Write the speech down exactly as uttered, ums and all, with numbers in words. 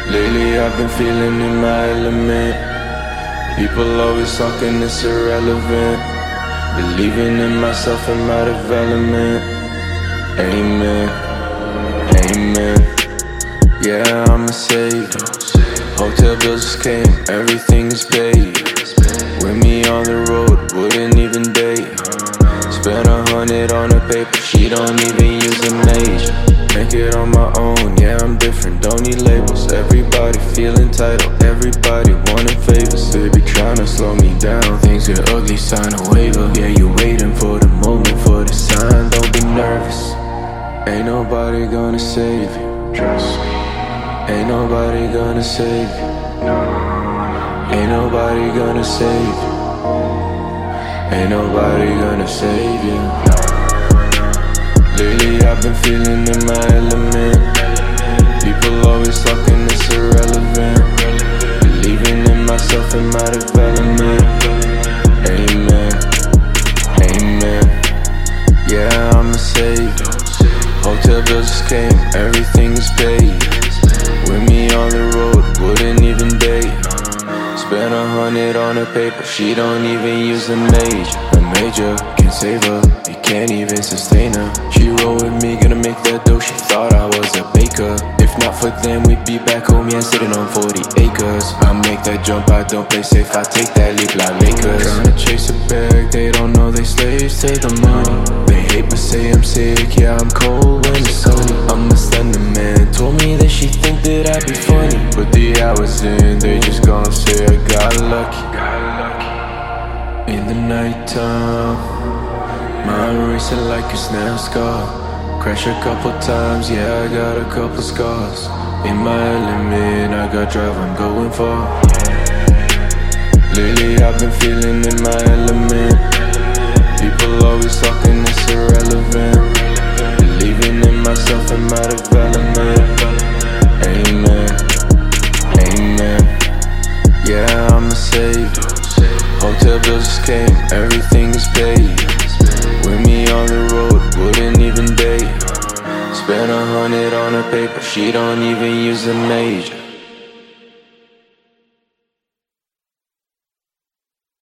Lately I've been feeling in my element. People always talking, it's irrelevant. Believing in myself and my development. Amen, amen. Yeah, I'm a savior. Hotel bills just came, everything is paid. With me on the road, wouldn't even date. Spent a hundred on a paper, she don't even use a major. Make it on my own, yeah, I'm different, don't need labels. Everybody feel entitled, everybody wanting favors. They be tryna slow me down, things get ugly, sign a waiver. Yeah, you waiting for the moment, for the sign, don't be nervous. Ain't nobody gonna save you, trust me. Ain't nobody gonna save you. Ain't nobody gonna save you. Ain't nobody gonna save you. Lately I've been feeling in my element. People always talking, it's irrelevant. Believing in myself and my development. Amen, amen. Yeah, I'm a savior. Hotel bills just came, everything is paid. With me on the road, wouldn't even date. Spent a hundred on a paper, she don't even use a major. A major can't save her, it can't even sustain her. She roll with me, gonna make that dough, she thought I was a baker. If not for them, we'd be back home, yeah, sitting on forty acres. I make that jump, I don't play safe, I take that leap like Lakers. Tryna chase a bag, they don't know they slaves to the money. They hate but say I'm sick, yeah, I'm cold when it's sunny. I'm a slender man, told me that she think that I'd be funny. But the hours in, they just gon' say I got lucky. In the nighttime, mind racing like it's NASCAR. Crash a couple times, yeah, I got a couple scars. In my element, I got drive, I'm going far. Lately I've been feeling in my element. People always talking, it's irrelevant. Believing in myself and my development. Amen, amen. Yeah, I'm a savior. Hotel bills just came, everything is paid. With me on the road, wouldn't even date. Spent a hundred on a paper, she don't even use a major.